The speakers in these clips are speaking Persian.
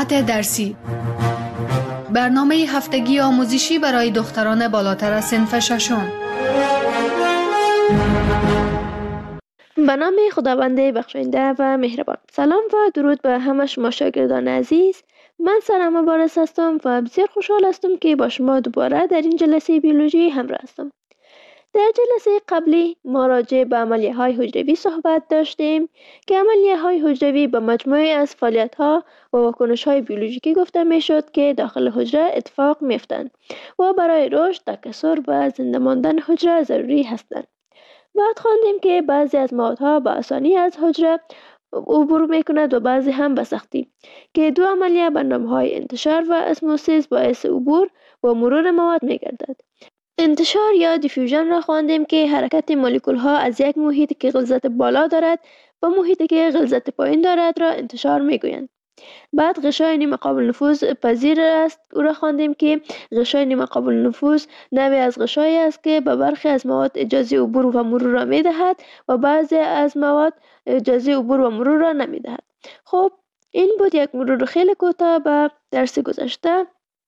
ساعت درسی، برنامه هفتگی آموزشی برای دختران بالاتر از صنف ششم. به نام خداوند بخشاینده و مهربان. سلام و درود به همه شما شاگردان عزیز. من سرم مبارز هستم و بسیار خوشحال هستم که با شما دوباره در این جلسه بیولوژی همراه هستم. در جلسه قبلی ما راجع به عملیه های حجروی صحبت داشتیم که عملیه های حجروی به مجموعه از فعالیت ها و واکنش های بیولوژیکی گفته می شد که داخل حجره اتفاق می افتند و برای رشد، تکثر و زنده ماندن حجره ضروری هستند. بعد خواندیم که بعضی از موادها به آسانی از حجره عبور می کند و بعضی هم به سختی، که دو عملیه به نام های انتشار و اسموسیس باعث عبور و مرور مواد می گردد. انتشار یا دیفیوژن را خواندیم که حرکت مولکول ها از یک محیطی که غلظت بالا دارد به محیطی که غلظت پایین دارد را انتشار می گویند. بعد غشای نیمه قابل نفوذ پذیر است او را خواندیم که غشای نیمه قابل نفوذ نوعی از غشایی است که به برخی از مواد اجازه عبور و مرور را می دهد و بعضی از مواد اجازه عبور و مرور را نمی دهد. خب این بود یک مرور خیلی کوتاه به درس گذشته.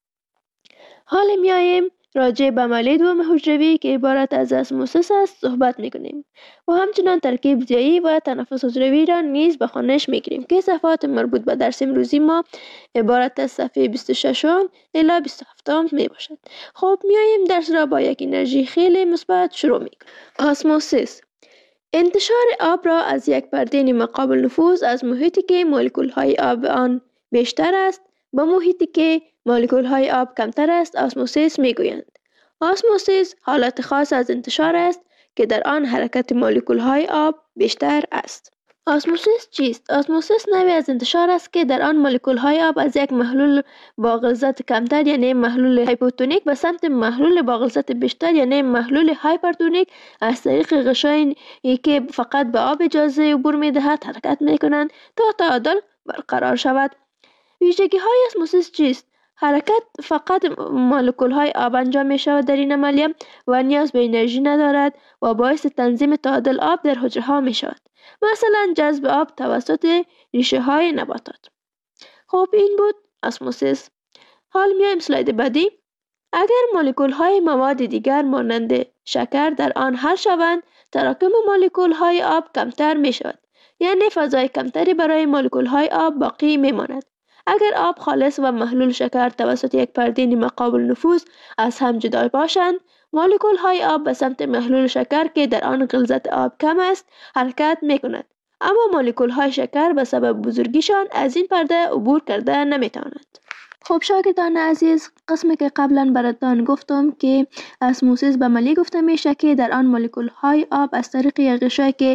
حالا میاییم راجع به عملیه دوم حجروی که عبارت از اسموسیس است صحبت میکنیم و همچنان ترکیب ضیایی و تنفس حجروی را نیز به خوانش میگیریم که صفحات مربوط به درس امروزی ما عبارت از صفحه 26 الی 27 می باشد. خب میاییم درس را با یک انرژی خیلی مثبت شروع میکنیم. اسموسیس انتشار آب را از یک پرده نیمه قابل نفوذ از محیطی که مولکول های آب آن بیشتر است به محیطی که مولکول های آب کمتر است اسموسیس میگویند. اسموسیس حالت خاص از انتشار است که در آن حرکت مولکول های آب بیشتر است. اسموسیس چیست؟ اسموسیس نوعی از انتشار است که در آن مولکول های آب از یک محلول با غلظت کمتر یعنی محلول هایپوتونیک به سمت محلول با غلظت بیشتر یعنی محلول هایپرتونیک از طریق غشایی که فقط به آب اجازه عبور میدهد حرکت میکنند تا تعادل برقرار شود. ویژگی های اسموسیس چیست؟ حرکت فقط مولکول های آب انجام می شود در این عملیه و نیاز به انرژی ندارد و باعث تنظیم تعادل آب در حجره ها می شود. مثلا جذب آب توسط ریشه های نباتات. خب این بود اسموسیس. حال میایم اسلاید بعدی. اگر مولکول های مواد دیگر مانند شکر در آن حل شوند تراکم مولکول های آب کمتر می شود، یعنی فضای کمتری برای مولکول های آب باقی می ماند. اگر آب خالص و محلول شکر توسط یک پرده نیمه قابل نفوذ از هم جدا باشند مولکول های آب به سمت محلول شکر که در آن غلظت آب کم است حرکت می کند، اما مولکول های شکر به سبب بزرگیشان از این پرده عبور کرده نمی توانند. خب شاگردان عزیز، قسمی که قبلا براتان گفتم که اسموسیس به عملیه گفته میشه که در آن مولکول های آب از طریق یک غشایی که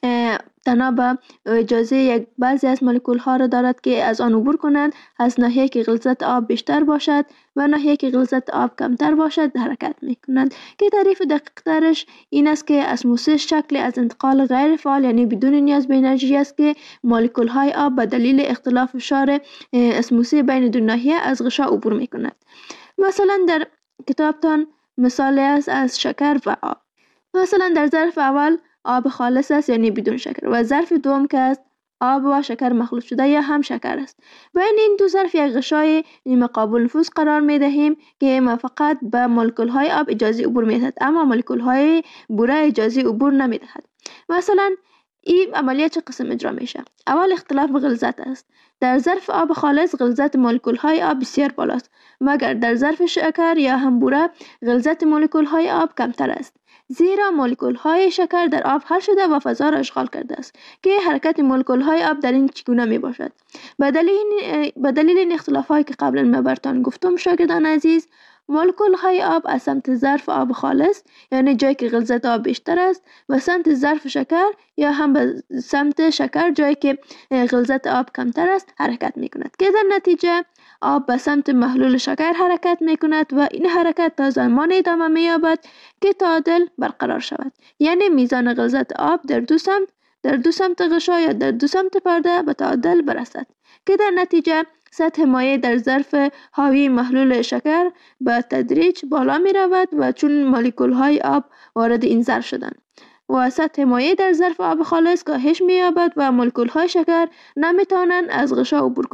تنها اجازه یک بعضی از مولکول ها را دارد که از آن عبور کنند از ناحیه که غلظت آب بیشتر باشد و ناحیه که غلظت آب کمتر باشد حرکت می کنند، که تعریف دقیق ترش این است که اسموسیس شکلی از انتقال غیر فعال یعنی بدون نیاز به انرژی است که مولکول های آب به دلیل اختلاف فشار اسموسی بین دو ناحیه از غشا عبور می کند. مثلا در کتابتان مثالی است از شکر و آب. مثلا در ظرف اول آب خالص است یعنی بدون شکر و ظرف دوم که است آب و شکر مخلوط شده یا هم شکر است. بین این دو ظرف یک غشای نیمه قابل نفوذ قرار می دهیم که ما فقط به مولکول های آب اجازه عبور می دهد اما مولکول های بوره اجازه عبور نمی دهد. مثلا این عملیه چه قسم اجرا میشه؟ اول اختلاف غلظت است. در ظرف آب خالص غلظت مولکول های آب بسیار بالاست، مگر در ظرف شکر یا هم بوره غلظت مولکول های آب کمتر است، زیرا مولکول های شکر در آب حل شده و فضا را اشغال کرده است. که حرکت مولکول های آب در این چگونه می باشد؟ به دلیل این اختلاف هایی که قبلا من براتان گفتم شاگردان عزیز، مولکول های آب از سمت ظرف آب خالص یعنی جایی که غلظت آب بیشتر است و سمت ظرف شکر یا هم به سمت شکر جایی که غلظت آب کمتر است حرکت می کند، که در نتیجه آب به سمت محلول شکر حرکت می کند و این حرکت تا زمان ادامه می یابد که تعادل برقرار شود، یعنی میزان غلظت آب در دو سمت غشا یا در دو سمت پرده به تعادل برسد، که در نتیجه سطح مایع در ظرف حاوی محلول شکر به تدریج بالا می رود و چون مولکول های آب وارد این ظرف شدند و سطح مایع در ظرف آب خالص کاهش می یابد و مولکول های شکر نمی توانند از غشا عبور کنند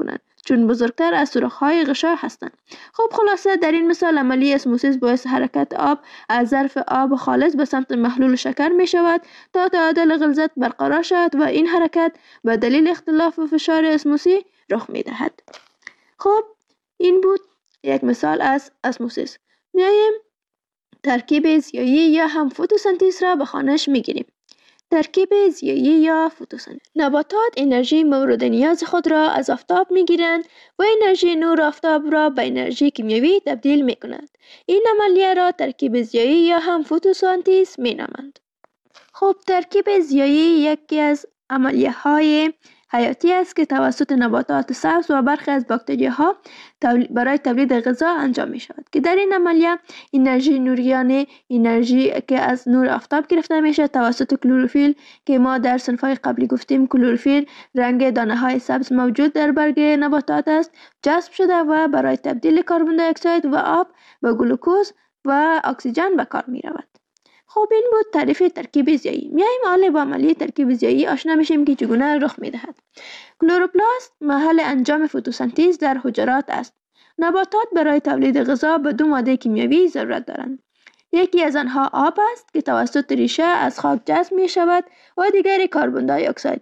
چون بزرگتر از سوراخ‌های غشا هستند. خب خلاصه در این مثال عملیه اسموسیس باعث حرکت آب از ظرف آب خالص به سمت محلول شکر می شود تا تعادل غلظت برقرار شود و این حرکت به دلیل اختلاف فشار اسموسی رخ می دهد. خب این بود یک مثال از اسموسیس. میایم ترکیب زیایی یا هم فتوسنتز را به خوانش میگیریم. ترکیب زیایی یا فتوسنتز. نباتات انرژی مورد نیاز خود را از آفتاب میگیرند و انرژی نور آفتاب را به انرژی کیمیایی تبدیل میکنند. این عملیه را ترکیب زیایی یا هم فتوسنتز مینامند. خب ترکیب زیایی یکی از عملیه های حیاتی است که توسط نباتات سبز و برخی از باکتریاها برای تولید غذا انجام می شود که در این عملیه انرژی نوریانی انرژی که از نور آفتاب گرفته می شود توسط کلروفیل که ما در صنفهای قبلی گفتیم کلروفیل رنگ دانه های سبز موجود در برگ نباتات است جذب شده و برای تبدیل کربن دی اکساید و آب به گلوکوز و اکسیژن به کار می رود. خب این بود تعریف ترکیب زیایی. میایم حالا با عملیه ترکیب زیایی آشنا میشیم که چگونه رخ میدهد. کلوروپلاست محل انجام فتوسنتز در حجرات است. نباتات برای تولید غذا به 2 ماده کیمیایی ضرورت دارند. یکی از آنها آب است که توسط ریشه از خاک جذب می شود و دیگری کربن دی اکساید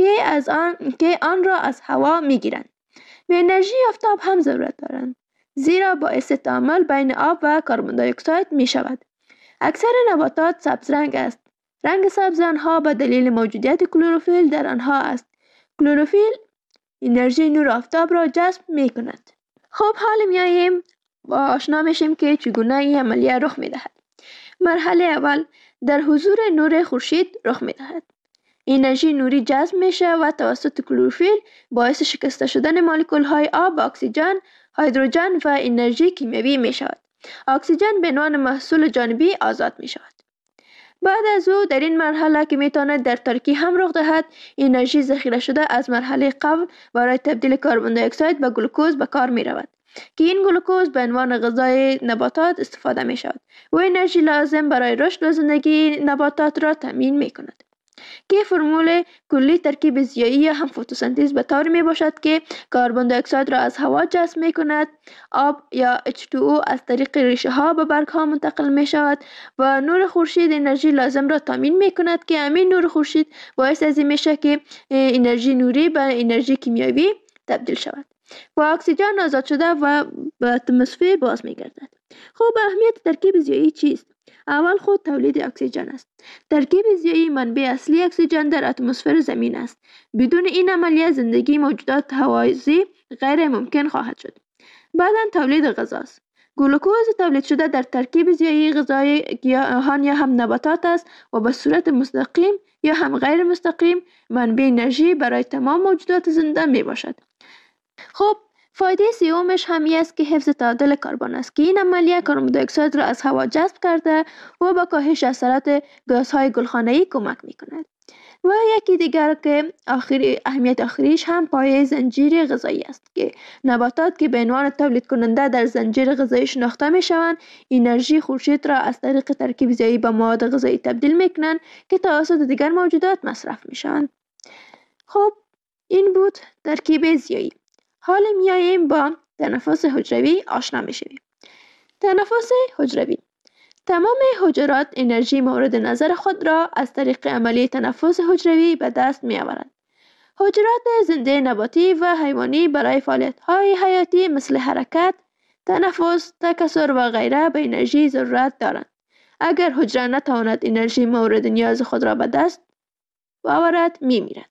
که آن را از هوا میگیرند. به انرژی آفتاب هم ضرورت دارند زیرا باعث تعامل بین آب و کربن دی اکساید می شود. اکثر نباتات سبز رنگ است. رنگ سبز آنها به دلیل موجودیت کلروفیل در آنها است. کلروفیل انرژی نور آفتاب را جذب می کند. خب حالا میاییم با آشنا میشیم که چگونه این عملیه رخ می دهد. مرحله اول در حضور نور خورشید رخ می دهد. انرژی نوری جذب میشه و توسط کلروفیل باعث شکسته شدن مولکول های آب، اکسیژن، هیدروژن و انرژی کیمیایی می شود. اکسیژن به عنوان محصول جانبی آزاد می شود. بعد از او در این مرحله که می تواند در تاریکی هم رخ دهد انرژی ذخیره شده از مرحله قبل برای تبدیل کربن دی اکساید به گلوکوز به کار می رود که این گلوکوز به عنوان غذای نباتات استفاده می شود و انرژی لازم برای رشد و زندگی نباتات را تامین می کند. که فرمول کلی ترکیب زیایی یا هم فتوسنتز به طور می باشد که کربن دی اکساید را از هوا جذب می کند، آب یا H2O از طریق ریشه ها به برگ ها منتقل می شود و نور خورشید انرژی لازم را تامین می کند که همین نور خورشید باعث از این می شود که انرژی نوری به انرژی کیمیایی تبدیل شود و اکسیژن آزاد شده و به اتمسفر باز می گردد. خب اهمیت ترکیب زیایی چیست؟ اول خود تولید اکسیژن است. ترکیب زیایی منبع اصلی اکسیژن در اتمسفر زمین است. بدون این عملیه زندگی موجودات هوازی غیر ممکن خواهد شد. بعداً تولید غذا است. گلوکوز تولید شده در ترکیب زیایی غذای گیاهان یا هم نباتات است و به صورت مستقیم یا هم غیر مستقیم منبع انرژی برای تمام موجودات زنده می باشد. خب فایده سومش همی است که حفظ تعادل کربن است که این عملیه کربن دی اکساید را از هوا جذب کرده و به کاهش اثرات گازهای گلخانه‌ای کمک می کند. و یکی دیگر که اهمیت آخریش هم پایه زنجیره غذایی است که نباتات که به عنوان تولید کننده در زنجیره غذایی شناخته می شوند انرژی خورشید را از طریق ترکیب زیایی به مواد غذایی تبدیل می کنند که توسط دیگر موجودات مصرف می شوند. خب این بود ترکیب زیایی. حالا میاییم با تنفس حجروی آشنا میشویم. تنفس حجروی تمام حجرات انرژی مورد نظر خود را از طریق عملیه تنفس حجروی به دست می آورند. حجرات زنده نباتی و حیوانی برای فعالیت‌های حیاتی مثل حرکت، تنفس، تکثر و غیره به انرژی ضرورت دارند. اگر حجره نتواند انرژی مورد نیاز خود را به دست آورد میمیرد.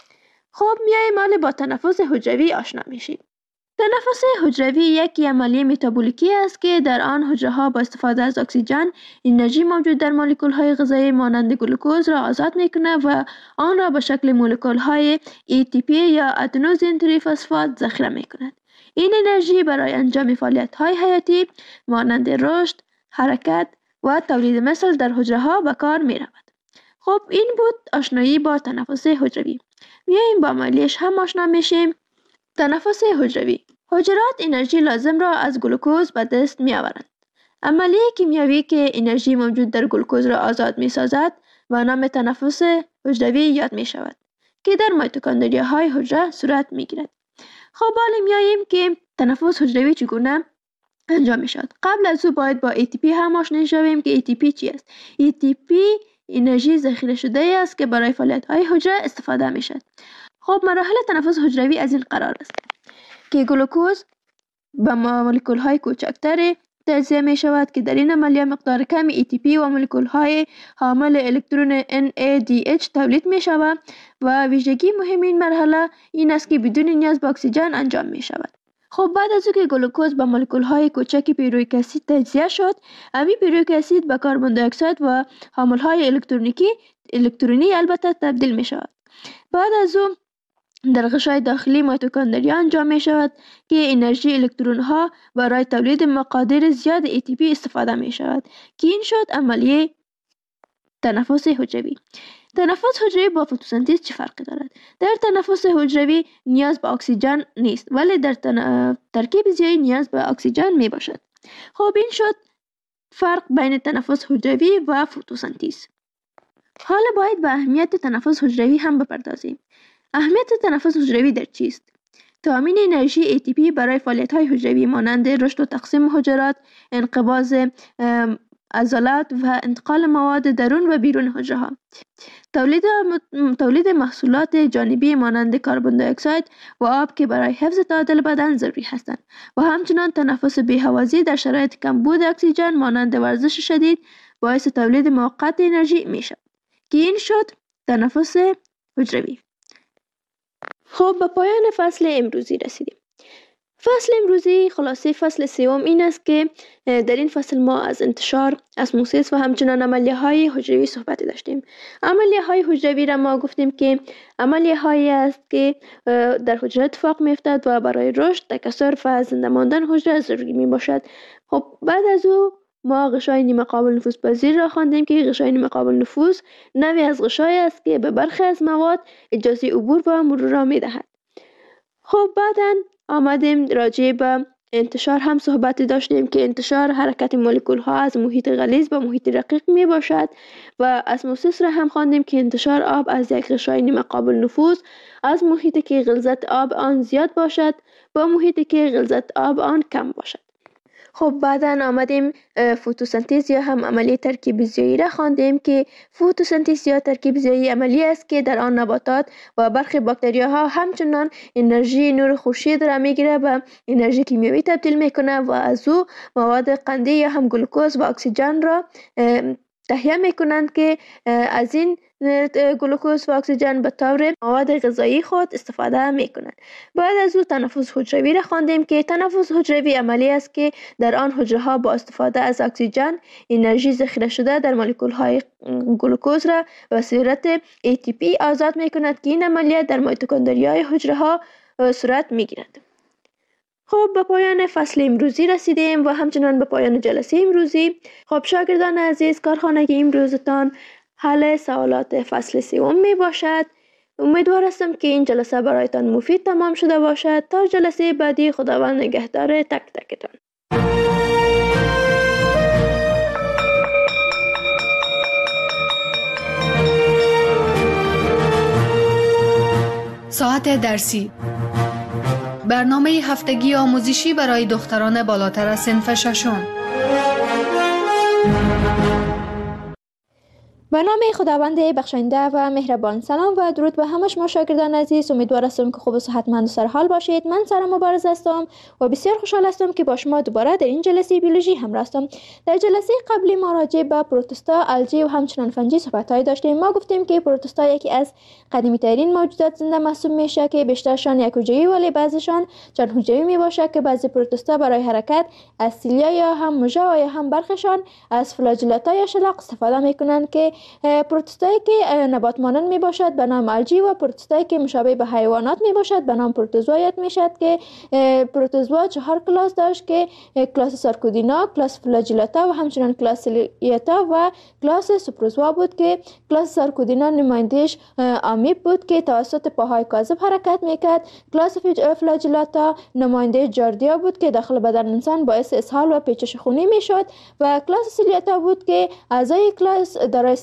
خب میاییم حالا با تنفس حجروی آشنا میشیم. تنفس حجروی یک عملیه متابولیکی است که در آن حجره ها با استفاده از اکسیژن انرژی موجود در مولکول های غذایی مانند گلوکوز را آزاد میکنه و آن را به شکل مولکول های ATP یا ادنوزین تریفسفات ذخیره میکند. این انرژی برای انجام فعالیت های حیاتی مانند رشد، حرکت و تولید مثل در حجره ها به کار می رود. خب این بود آشنایی با تنفس حجروی. میاییم با عملیش هم آشنا میشیم. تنفس حجروی حجرات انرژی لازم را از گلوکوز به دست می آورند. عملیه کیمیایی که انرژی موجود در گلوکوز را آزاد می سازد و نام تنفس حجروی یاد می شود که در میتوکندریاهای حجره صورت می گیرد. خب حالا میاییم که تنفس حجروی چگونه انجام می شود. قبل از او باید با ATP هم آشنا شویم که ATP چی است. ATP انرژی ذخیره شده است که برای فعالیت های حجره استفاده می شود. خب مراحل تنفس حجروی از این قرار است که گلوکوز به مولکول های کوچکتر تجزیه می شود که در این عملیه مقدار کمی ATP و مولکول های حامل الکترون NADH تولید می شود و ویژگی مهم این مرحله این است که بدون نیاز به اکسیژن انجام می شود. خب بعد از که گلوکوز به مولکول های کوچک پیرویک اسید تجزیه شد، همین پیرویک اسید به کربن دی اکساید و حامل های الکترونی البته تبدیل می شود. بعد از او در غشای داخلی میتوکندریا انجام می شود که انرژی الکترون ها برای تولید مقادیر زیاد ATP استفاده می شود که این شد عملیه تنفس حجروی. تنفس حجروی با فتوسنتز چه فرقی دارد؟ در تنفس حجروی نیاز به اکسیژن نیست ولی در ترکیب زیایی نیاز به اکسیژن می باشد. خب این شد فرق بین تنفس حجروی و فتوسنتز. حالا باید به اهمیت تنفس حجروی هم بپردازیم. اهمیت تنفس حجروی در چیست؟ تامین انرژی ATP برای فعالیت‌های حجروی مانند رشد و تقسیم حجرات، انقباض عضلات و انتقال مواد درون و بیرون حجره ها. تولید محصولات جانبی مانند کربن دی اکساید و آب که برای حفظ تعادل بدن ضروری هستند و همچنان تنفس بی‌هوازی در شرایط کمبود اکسیژن مانند ورزش شدید باعث تولید موقت انرژی می شود که این شد تنفس حجروی. خب به پایان فصل امروزی رسیدیم. فصل امروزی خلاصه فصل سوم این است که در این فصل ما از انتشار اسموسیس و همچنان عملیه های حجروی صحبت داشتیم. عملیه های حجروی را ما گفتیم که عملیه هایی است که در حجره اتفاق می افتد و برای رشد، تکثر و زنده ماندن حجره ضروری می باشد. خب بعد از او ما غشای نیمه قابل نفوذ پذیر را خواندیم که غشای نیمه قابل نفوذ نوعی از غشای است که به برخی از مواد اجازه عبور و مرور را می دهد. خب بعداً آمدیم راجع به انتشار هم صحبت داشتیم که انتشار حرکت مولکول ها از محیط غلیظ به محیط رقیق می باشد و اسموسیس را هم خواندیم که انتشار آب از یک غشای نیمه قابل نفوذ از محیطی که غلظت آب آن زیاد باشد با محیطی که غلظت آب آن کم باشد. خب بعداً آمدیم فتوسنتز یا هم عملیه ترکیب زیایی را خواندیم که فتوسنتز یا ترکیب زیایی عملی است که در آن نباتات و برخی باکتریاها همچنان انرژی نور خورشید را میگیره و انرژی کیمیایی تبدیل میکنه و از او مواد قندی یا هم گلوکوز و اکسیژن را تهیه میکنند که از این گلوکوز و اکسیژن به طور مواد غذایی خود استفاده میکنند. بعد از او تنفس حجروی را خواندیم که تنفس حجروی عملی است که در آن حجره ها با استفاده از اکسیژن انرژی ذخیره شده در مولکول های گلوکوز را به صورت ATP آزاد میکند که این عملیات در میتوکندریای حجره ها صورت میگیرد. خب به پایان فصل امروزی رسیدیم و همچنان به پایان جلسه امروزی. خب شاگردان عزیز، کارخانه امروزتان حل سوالات فصل سوم می باشد. امیدوار هستم که این جلسه برایتان مفید تمام شده باشد. تا جلسه بعدی، خداوند نگهدار تک تکتان. ساعت درسی، برنامه هفتگی آموزشی برای دختران بالاتر از صنف ششم. به نام خداوند بخشنده و مهربان. سلام و درود به همه شما شاگردان عزیز. امیدوار هستم که خوب و صحتمند و سرحال باشید. من سارا مبارز هستم و بسیار خوشحال هستم که با شما دوباره در این جلسه بیولوژی همراه هستم. در جلسه قبلی ما راجع به پروتوستا، الگی و همچنان فنجی صحبت‌های داشتیم. ما گفتیم که پروتوستا یکی از قدیمی ترین موجودات زنده محسوب میشه که بیشترشان یک حجروی ولی بعضیشان چند حجروی میباشه که بعضی پروتوستا برای حرکت از سیلیا یا هم موژه و یا هم برخشان از فلاجلتا یا شلاق استفاده میکنن که پروتوستایی که نبات مانند می باشد به نام الگی و پروتوستایی که مشابه به حیوانات می باشد به نام پروتوزوا یاد می شد که پروتوزوا 4 کلاس داشت که کلاس سارکودینا، کلاس فلاجلتا و همچنان کلاس سیلیتا و کلاس سوپروزوا بود که کلاس سارکودینا نمایندش آمیب بود که توسط پاهای کاذب حرکت میکرد. کلاس فلاجلتا نماینده جاردیا بود که داخل بدن انسان باعث اسهال و پیچش خونی میشد و کلاس سیلیتا بود که اعضای کلاس دارای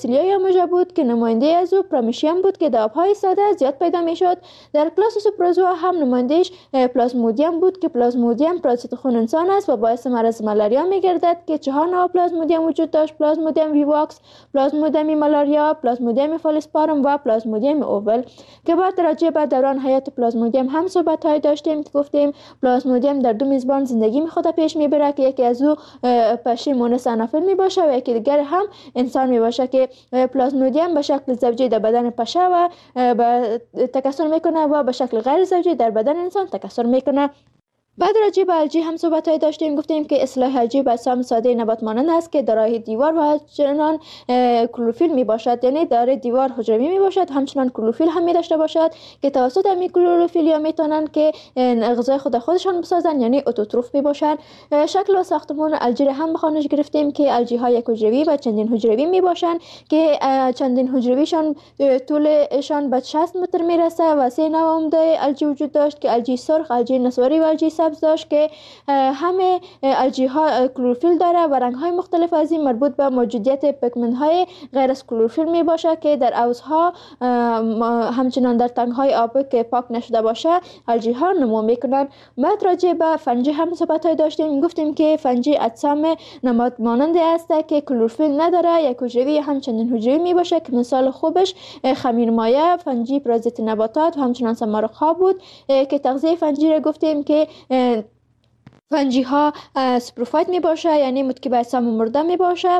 باسیلیا موژه بود که نماینده از او پرامشیم بود که در آبهای ساده زیاد پیدا میشد. در کلاس سوپروزوا هم نمایندهش پلازمودیم بود که پلازمودیم پارازیت خون انسان است و باعث مرض مالاریا میگردد که 4 نوع پلازمودیم وجود داشت: پلازمودیم ویواکس، پلازمودیم مالاریا، پلازمودیم فالسپارم و پلازمودیم اوول که بعد راجع به دوران حیات پلازمودیم هم صحبت‌های داشتیم که گفتیم پلازمودیم در دو میزبان زندگی خود پیش میبره که یکی از او پشه مونس انافل میباشه و یکی دیگر هم انسان میباشه که پلازمودیم به شکل زوجی در بدن پشه و تکثر میکنه و به شکل غیر زوجی در بدن انسان تکثر میکنه. بعد راجع به الژی هم صحبت‌های داشتیم، گفتیم که اصطلاح الژی به اجسام ساده نبات مانند است که دارای دیوار و همچنان کلروفیل می باشد، یعنی دارای دیوار حجروی می باشد همچنان کلروفیل هم می داشته باشد که توسط همین کلروفیل یا میتونن که غذای خودشان بسازن، یعنی اتوتروف می باشند. شکل و ساختمان الژی هم به خوانش گرفتیم که الژی ها یک حجروی و چندین حجروی می باشند که چندین حجرویشان طولشان به 60 متر می رسه و 3 نوع عمده الژی وجود داشت که الژی سرخ، الژی نسواری و الژی سبز داشت که همه الژی ها کلروفیل داره و رنگ های مختلف از این مربوط به موجودیت پیگمنت های غیر از کلروفیل می باشه که در حوضها همچنان در تنگ های آبی که پاک نشده باشه الژی ها نمو میکنن. بعد راجع به فنجی هم صحبت های داشتیم، گفتیم که فنجی اجسام نبات ماننده است که کلروفیل نداره، یک حجروی همچنین حجروی می باشه که مثال خوبش خمیرمایه، فنجی پارازیت نباتات و همچنان سمارق ها بود که تغذیه فنجی را گفتیم که فنجی ها سپروفایت می باشه، یعنی متکی به اجسام مرده می باشه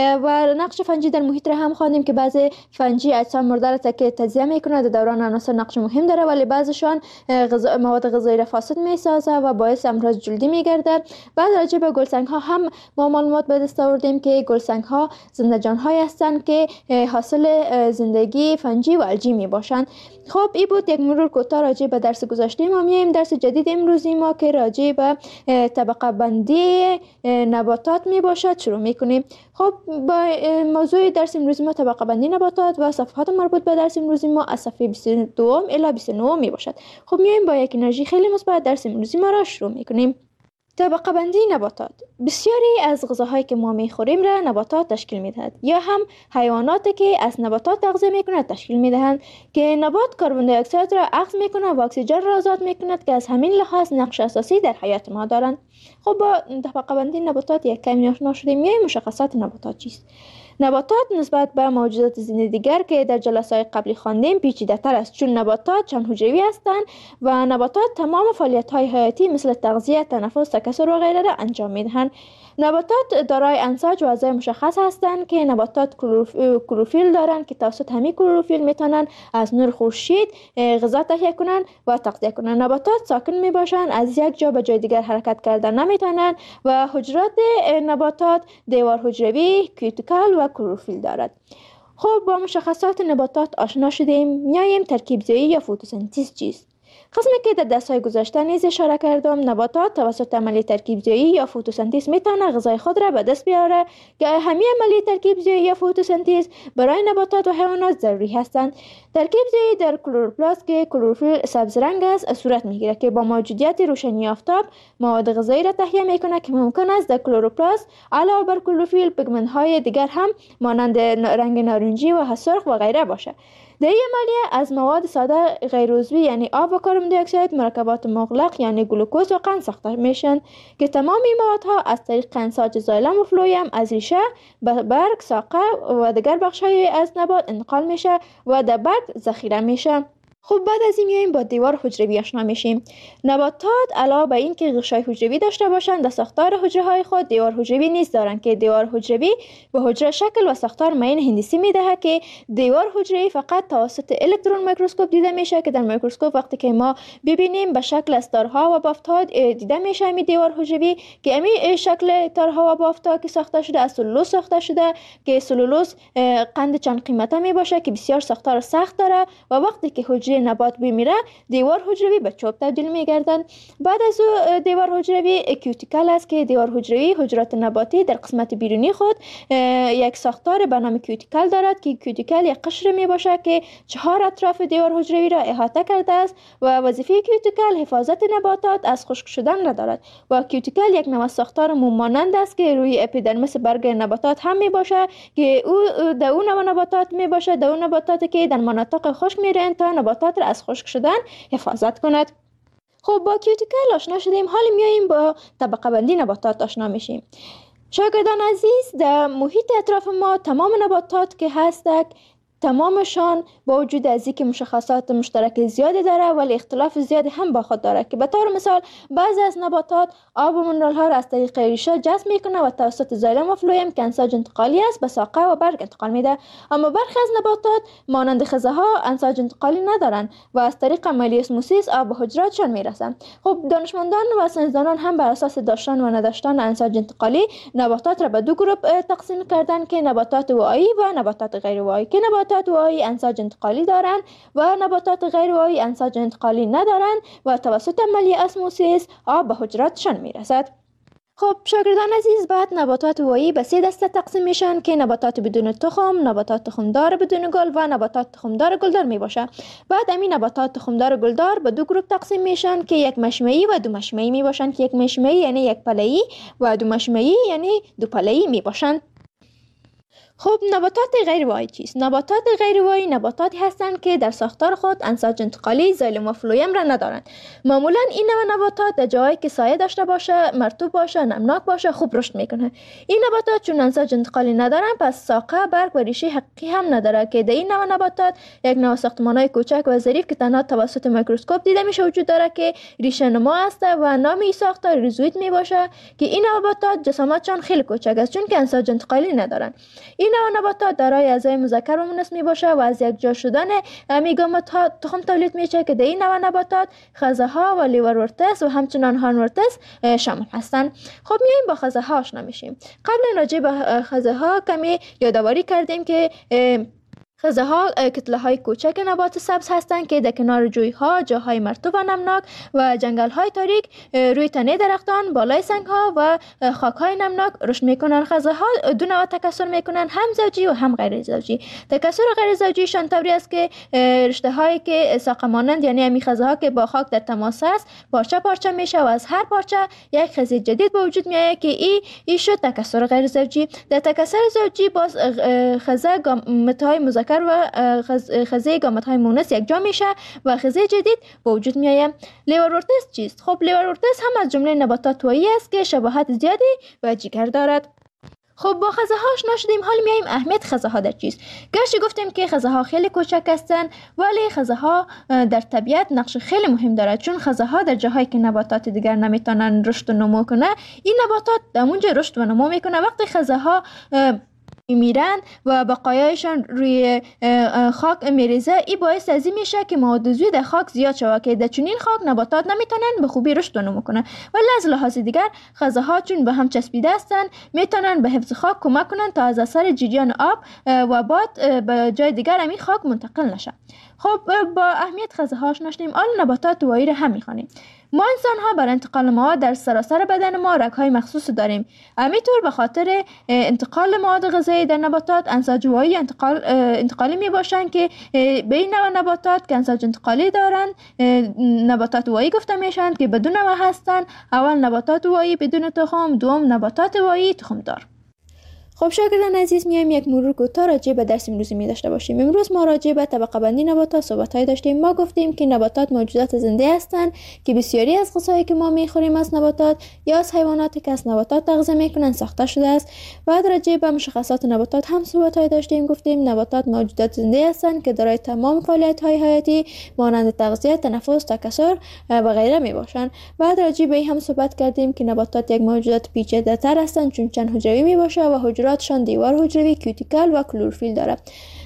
و نقش فنجی در محیط را هم خواندیم که بعضی فنجی اجسام مرده را که تجزیه میکنه در دوران عناصر نقش مهم داره، ولی بعضیشان مواد غذایی را فاسد می سازه و باعث امراض جلدی می گرده. بعد راجع به گلسنگ ها هم ما معلومات به دست آوردیم که گلسنگ ها زنده جان های هستند که حاصل زندگی فنجی و الژی می باشند. خب این بود یک مرور کوتاه راجع به درس گذشته. ما میایم درس جدید امروزی ما که راجع به طبقه بندی نباتات می باشد شروع می کنیم. خب با موضوع درس امروزی ما طبقه بندی نباتات و صفحات مربوط به درس امروزی ما از صفحه 22 الی 29 می باشد. خب میایم با یک انرژی خیلی مثبت درس امروزی ما را شروع می کنیم. طبقه بندی نباتات. بسیاری از غذاهایی که ما میخوریم را نباتات تشکیل میدهد یا هم حیواناتی که از نباتات تغذیه میکنند تشکیل میدهند که نبات کربن دی اکساید را اخذ میکنه و اکسیژن را آزاد میکند که از همین لحاظ نقش اساسی در حیات ما دارند. خب با طبقه بندی نباتات یک کمی آشنا شدیم. میایم مشخصات نباتات چیست؟ نباتات نسبت به موجودات زنده دیگر که در جلسه‌های قبلی خواندیم پیچیده‌تر است، چون نباتات چند حجروی هستند و نباتات تمام فعالیت‌های حیاتی مثل تغذیه، تنفس، تکثر و غیره را انجام می‌دهند. نباتات دارای انساج و اعضای مشخص هستند که نباتات کلروفیل دارند که توسط همین کلروفیل میتونن از نور خورشید غذا تهیه کنند و تغذیه کنند. نباتات ساکن میباشند، از یک جا به جای دیگر حرکت کردن نمیتونند و حجرات نباتات دیوار حجروی، کیوتیکل و کلروفیل دارد. خب با مشخصات نباتات آشنا شدیم. میایم ترکیب زایی یا فتوسنتز چیست؟ قسمی که در درس‌های گذشته نیز اشاره کردم، نباتات توسط عملیه ترکیب زایی یا فتوسنتز میتونه غذای خود را به دست بیاره که همین عملیه ترکیب زایی یا فتوسنتز برای نباتات و حیوانات ضروری هستند. ترکیب زایی در کلروپلاست که کلروفیل سبز رنگ است صورت میگیره که با موجودیت روشنی آفتاب مواد غذایی را تهیه میکنه که ممکن است در کلروپلاست علاوه بر کلروفیل پیگمنت های دیگر هم مانند رنگ نارنجی و سرخ و غیره باشه. در این عملیه از مواد ساده غیر عضوی یعنی آب و کربن دی اکساید مرکبات مغلق یعنی گلوکوز و قند ساخته میشن که تمام این موادها از طریق انساج زایلم و فلویم از ریشه به برگ، ساقه و دیگر بخش‌های از نبات انتقال میشه و در برگ ذخیره میشه. خب بعد از این میایم با دیوار حجروی آشنا میشیم. نباتات علاوه بر این که غشای حجروی داشته باشند در ساختار حجره های خود دیوار حجروی نیز دارند که دیوار حجروی به حجره شکل و ساختار معین هندسی میدهد که دیوار حجروی فقط توسط الکترون میکروسکوپ دیده میشه که در میکروسکوپ وقتی که ما ببینیم به شکل از تارها و بافت‌ها دیده میشه می دیوار حجروی که امی شکل تارها و بافت‌ها که ساخته شده از سلولوز ساخته شده که سلولوز قند چند قیمته می باشه که بسیار ساختار سخت داره و وقتی که حجره زیر نبات بمیره دیوار حجروی به چوب تبدیل میگردند. بعد از او دیوار حجروی کیوتیکل است که دیوار حجروی حجرات نباتی در قسمت بیرونی خود یک ساختار به نام کیوتیکل دارد که کیوتیکل یک قشر می باشه که 4 اطراف دیوار حجروی را احاطه کرده است و وظیفه کیوتیکل حفاظت نباتات از خشک شدن را دارد و کیوتیکل یک نوع ساختار موم مانند است که روی اپیدرمیس برگ نباتات هم می باشه که در اون نوع نباتات می باشه، در اون نباتاتی که در مناطق خشک میرن تا نباتات را از خشک شدن حفاظت کند. خب با کیوتیکل آشنا شدیم، حالا میاییم با طبقه بندی نباتات آشنا میشیم. شاگردان عزیز، در محیط اطراف ما تمام نباتات که هستند تمامشان با وجود از اینکه مشخصات مشترک زیادی داره ولی اختلاف زیادی هم با خود داره که به طور مثال بعضی از نباتات آب و منرال ها را از طریق ریشه جذب میکنه و توسط زایلم و فلویم که انساج انتقالی است به ساقه و برگ انتقال میده، اما برخی از نباتات مانند خزه ها انساج انتقالی ندارن و از طریق عملیه اسموسیس آب به حجراتشان میرسن. خب دانشمندان و ساینسدانان هم بر اساس داشتن و نداشتن انساج انتقالی نباتات را به دو گروه تقسیم کردن که نباتات واعی و نباتات غیر واعی، که نباتات واعی انساج انتقالی دارند و نباتات غیر واعی انساج انتقالی ندارند و توسط عملیه اسموسیس آب به حجراتشان میرسد. خب شاگردان عزیز، بعد نباتات واعی به 3 دسته تقسیم میشن که نباتات بدون تخم، نباتات تخمدار بدون گل و نباتات تخمدار گلدار می باشه. بعد همین نباتات تخمدار گلدار به 2 گروه تقسیم میشن که یک مشمعی و 2 مشمعی می باشن که یک مشمعی یعنی یک پله‌ای و 2 مشمعی یعنی 2 پله‌ای می باشن. خب نباتات غیر واعی چیست؟ نباتات غیر واعی نباتاتی هستند که در ساختار خود انساج انتقالی زایلم و فلویم را ندارند. معمولا این نوع نباتات در جایی که سایه داشته باشه، مرطوب باشه، نمناک باشه خوب رشد میکنه. این نباتات چون انساج انتقالی ندارند پس ساقه، برگ و ریشه حقیقی هم نداره که در این نوع نباتات یک نوع ساختمان‌های کوچک و ظریف که تنها توسط میکروسکوپ دیده میشه وجود داره که ریشه نما است و نام این ساختار ریزوید می باشه که این نباتات جسامتشان خیلی کوچک است چون که انساج انتقالی ندارند. این نوع نباتات دارای اعضای مذکر و مؤنث می باشه و از یک جا شدن امیگامات ها تخم تولید میشه که در این نوع نباتات خزه ها و لیورورتس و همچنان هانورتس شامل هستند. خب میایم با خزه ها آشنا میشیم. قبل راجع به خزه ها کمی یادآوری کردیم که خزه ها کتله های کوچک نبات سبز هستند که در کنار جوی ها، جاهای مرطوب و نمناک و جنگل های تاریک روی تنه درختان، بالای سنگ ها و خاک های نمناک رشد میکنن. خزه ها 2 نوع تکثر میکنن، هم زوجی و هم غیر زوجی. تکثر غیر زوجی شان طوری است که رشته هایی که ساقه مانند یعنی همین خزه ها که با خاک در تماس است پارچه پارچه میشه و از هر پارچه یک خزه جدید به وجود میاد که این شد تکثر غیر زوجی. در تکثر زوجی باز خزه گامت های مذکر و خزه گامت های مؤنث یک جا میشه و خزه جدید به وجود میآید. لیورورتس چیست؟ خب لیورورتس هم از جمله نباتات واعی است که شباهت زیادی به جگر دارد. خب با خزه ها آشنا شدیم، حال میایم اهمیت خزه ها در چیست. گرچه گفتیم که خزه ها خیلی کوچک هستند ولی خزه ها در طبیعت نقش خیلی مهم دارد، چون خزه ها در جاهایی که نباتات دیگر نمیتونن رشد و نمو کنه این نباتات در اونجا رشد و نمو میکنه. وقتی خزه ها میرن و بقایایشان روی خاک میریزه این باعث از این میشه که مواد عضوی در خاک زیاد شود که در چنین خاک نباتات نمیتونن به خوبی رشد و نمو کنن. ولی از لحاظ دیگر خزه ها چون به هم چسبیده هستند میتونن به حفظ خاک کمک کنن تا از اثر جریان آب و باد به جای دیگر همین خاک منتقل نشه. خب با اهمیت خزه ها آشنا شدیم، آن نباتات واعی را هم میخوانیم. ما انسان ها برای انتقال مواد در سراسر بدن ما رگ های مخصوص داریم. همینطور به خاطر انتقال مواد غذایی در نباتات انساج واعی انتقالی می باشند که به این نوع نباتات که انساج انتقالی دارند نباتات واعی گفته میشن که بدون نوع هستند. اول نباتات واعی بدون تخم، دوم نباتات واعی تخم دار. خب شاگردان عزیز، میایم یک مرور کوتاه راجع به درس امروزی می داشته باشیم. امروز ما راجع به طبقه بندی نباتات صحبت‌های داشتیم. ما گفتیم که نباتات موجودات زنده هستند که بسیاری از غذایی که ما میخوریم از نباتات یا از حیواناتی که از نباتات تغذیه میکنن ساخته شده است. بعد راجع به مشخصات نباتات هم صحبت‌های داشتیم. گفتیم نباتات موجودات زنده هستند که دارای تمام فعالیت‌های حیاتی مانند تغذیه، تنفس، تکثر و غیره میباشند. بعد راجع به این هم صحبت کردیم که نباتات یک موجودات پیچیده‌تر هستند چون چند حجروی میباشه و حجراتشان دیوار حجروی، کیوتیکل و کلروفیل داره.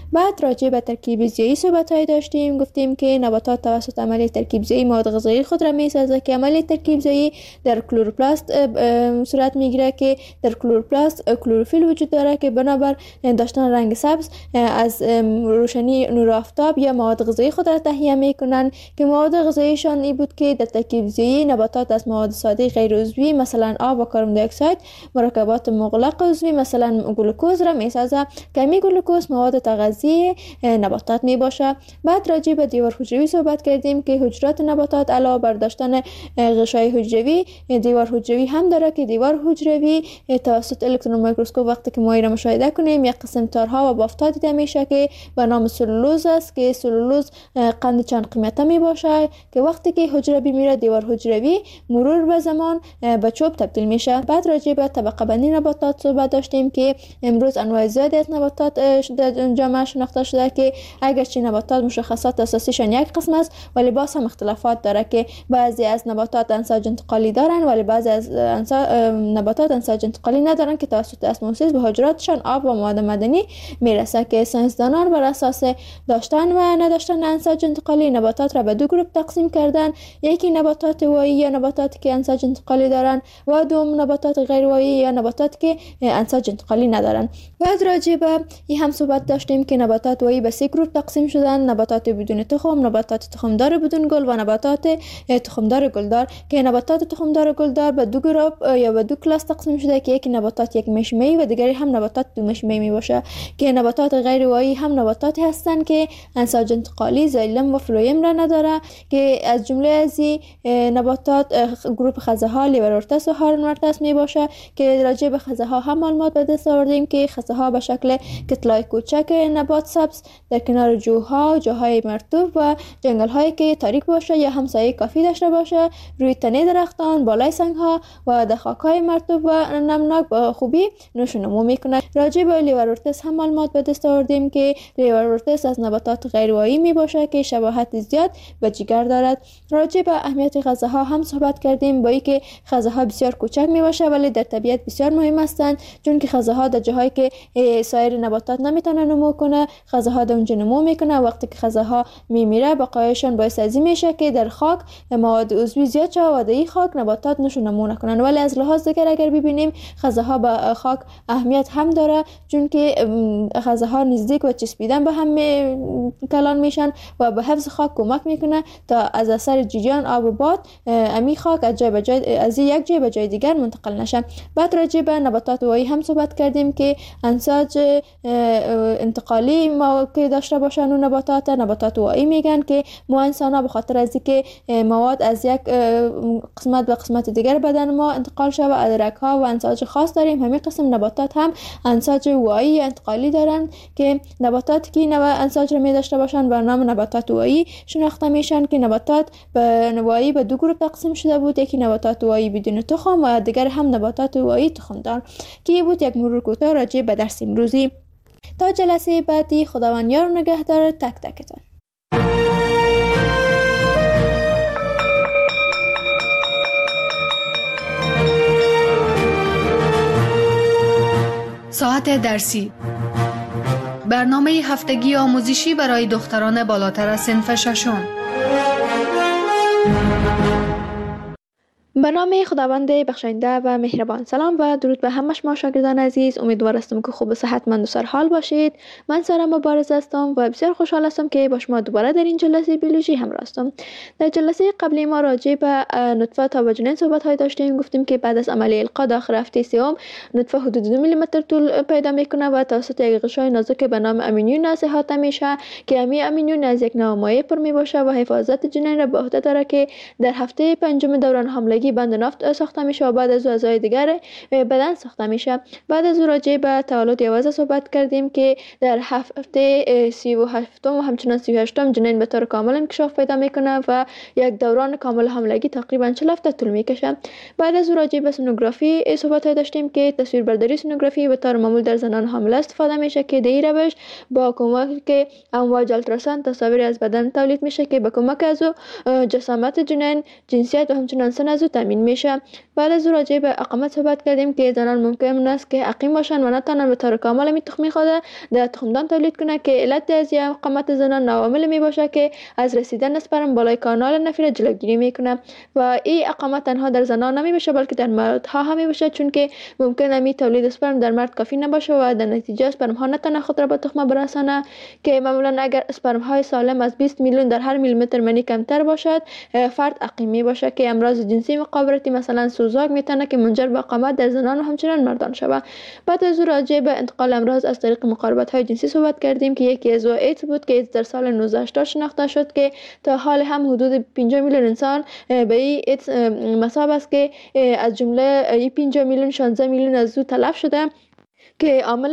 بعد راجع به ترکیب زیایی صحبت‌های داشتیم. گفتیم که نباتات توسط عملیه ترکیب زیایی مواد غذایی خود را می‌سازد که عملیه ترکیب زیایی در کلروپلاست صورت میگیره که در کلروپلاست کلروفیل وجود داره که بنابر داشتن رنگ سبز از روشنی نور آفتاب یا مواد غذایی خود را تهیه میکنن که مواد غذاییشان این بود که در ترکیب زیایی نباتات از مواد ساده غیر عضوی مثلا آب و کربن دی اکساید مرکبات مغلق عضوی مثلا گلوکوز را میسازه که می گلوکوز مواد تغذیه نباتات می باشه. بعد راجع به دیوار حجروی صحبت کردیم که حجرات نباتات علاوه بر داشتن غشای حجروی دیوار حجروی هم داره که دیوار حجروی توسط الکترون میکروسکوپ وقتی که ما را مشاهده کنیم یک قسم تارها و بافت‌ها دیده میشه که به نام سلولوز است که سلولوز قند چند قیمته می باشه که وقتی که حجره میره دیوار حجروی مرور به زمان به چوب تبدیل میشه. بعد راجع به طبقه بندی نباتات صحبت داشتیم که امروز انواع زیادی از نباتات در جامعه شناخته شده که اگرچه نباتات مشخصات اساسیشان یک قسم است ولی باز هم اختلافات داره که بعضی از نباتات انساج انتقالی دارن ولی بعضی از نباتات انساج انتقالی ندارن که توسط اسموزیس به حجراتشان آب و مواد معدنی میرسه که ساینسدانان بر اساس داشتن و نداشتن انساج انتقالی نباتات را به دو گروه تقسیم کردن. یکی نباتات وایی یا نباتاتی که انساج انتقالی دارن و دوم نباتات غیر وایی یا نباتاتی که انساج انتقالی ندارن. بعد راجع به این هم صحبت داشتیم که نباتات وایی به سه گروه تقسیم شدن: نباتات بدون تخم، نباتات تخمدار بدون گل و نباتات تخمدار گلدار که نباتات تخمدار گلدار به دو گروه یا به دو کلاس تقسیم شده که یکی نباتات یک مشمه‌ای و دیگری هم نباتات دو مشمه‌ای می باشه که نباتات غیر وایی هم نباتاتی هستند که انساج انتقالی زایلم و فلویم را نداره که از جمله از نباتات گروه خزه‌ها لیورورتس و هارنورتس می باشه که راجع به خزه‌ها هم معلومات به دست آوردیم که خزه‌ها به شکل کتلای کوچک نبات سبز در کنار جوها، جاهای مرطوب و جنگل‌هایی که تاریک باشه یا همسایه کافی داشته باشه روی تنه درختان، بالای سنگ‌ها و در خاک‌های مرطوب و نمناک با خوبی نشو نمو میکنه. راجع به لیورورتس هم معلومات به دست آوردیم که لیورورتس از نباتات غیر وایی می باشه که شباهت زیاد به جگر دارد. راجع به اهمیت خزه‌ها هم صحبت کردیم با اینکه خزه‌ها بسیار کوچک می باشه ولی در طبیعت بسیار مهم هستند چون که خزه‌ها در جاهایی که سایر نباتات نمیتونه نمو کنه خزه‌ها در اونجا نمو میکنه. وقتی که خزه‌ها میمیره بقایاشون باعث از این میشه که در خاک مواد عضوی زیاد شه و در این خاک نباتات نشو نمو نکنن. ولی از لحاظ دیگر اگر ببینیم خزه‌ها به خاک اهمیت هم داره چون که خزه‌ها نزدیک و چسبیدن به هم کلان میشن و به حفظ خاک کمک میکنه تا از اثر جریان آب و باد امی خاک از یک جای به جای دیگر منتقل نشه. بعد راجع به نباتات وایی هم صحبت کردیم که انساج انتقالی ما که داشته باشن و نباتات وایی میگن که ما انسان‌ها به خاطر از اینکه مواد از یک قسمت به قسمت دیگر بدن ما انتقال شده و ادرک‌ها و انساج خاص داریم. همین قسم نباتات هم انساج وایی یا انتقالی دارن که نباتاتی که انساج رو می داشته باشن به نام نباتات وایی شناخته میشن که نباتات به وایی به دو گروه تقسیم شده بود: یکی نباتات وایی بدون تخم و دیگر هم نباتات وایی تخمدار که بود یک مرور کوتاه راجع به درس امروزی. تا جلسه بعدی خداوند یار و نگهدار تک تکتان. ساعت درسی، برنامه هفتگی آموزشی برای دختران بالاتر از صنف ششم. به نام خداوند بخشاینده و مهربان. سلام و درود به همه شما شاگردان عزیز. امیدوار هستم که خوب و صحتمند و سرحال باشید. من سارا مبارز هستم و بسیار خوشحال هستم که با شما دوباره در این جلسه بیولوژی همراه هستم. در جلسه قبلی ما راجع به نطفه تا وجنین صحبت های داشتیم. گفتیم که بعد از عملیه القا داخل هفته سوم نطفه حدود 2 میلیمتر طول پیدا میکنه و توسط یک غشای نازک به نام امینیون احاطه میشه که امینیون از یک نوع مایع پر می باشه و حفاظت جنین را به عهده داره که در هفته پنجم دوران حاملگی بند نفت ساخته میشه و بعد از اعضای دیگر بدن ساخته میشه. بعد از راجع به تولد یوازه صحبت کردیم که در هفته 37 و همچنان 38 جنین به طور کامل انکشاف پیدا میکنه و یک دوران کامل حاملگی تقریبا 40 هفته طول میکشه. بعد از راجع به سونوگرافی صحبت داشتیم که تصویربرداری سونوگرافی به طور معمول در زنان حامله استفاده میشه که در این روش با کمک امواج التراساند تصاویر از بدن تولید میشه که به کمک از جسامت جنین، جنسیت و همچنان سن از تامین میشه. بعد از او راجع به اقامت صحبت کردیم که زنان ممکن است که عقیم باشن و نتونن به طور کامل می تخمی خود در تخمدان تولید کنه که علت از اقامت زنان عوامل می باشه که از رسیدن اسپرم بالای کانال نفیر جلوگیری میکنه و این اقامت تنها در زنان نمی باشه بلکه در مردها هم می باشه، چون که ممکنه می تولید اسپرم در مرد کافی نباشه و در نتیجه اسپرم ها نتونه خود را به تخم برسانه که معمولا اگر اسپرم های سالم از 20 میلیون در هر میلیمتر منی کمتر باشد فرد عقیم می باشه که امراض جنسی مقابلتی مثلا سوزاک میتونه که منجر به اقامت در زنان و همچنین مردان شود. بعد از راجع به انتقال امراض از طریق مقاربت های جنسی صحبت کردیم که یکی از ایدز بود که ایدز در سال 1980 شناخته شد که تا حال هم حدود 5 میلیون انسان به این ایدز مصاب است که از جمله 5 میلیون 16 میلیون از او تلف شده که عامل